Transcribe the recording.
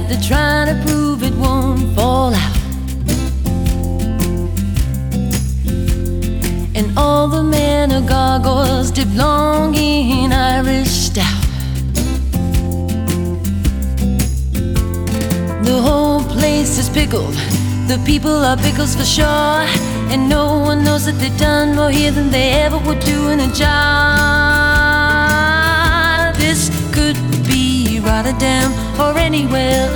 like they're trying to prove it won't fall out. And all the men are gargoyles dip long in Irish stout. The whole place is pickled, the people are pickles for sure, and no one knows that they've done more here than they ever would do in a jar. This could be Rotterdam or anywhere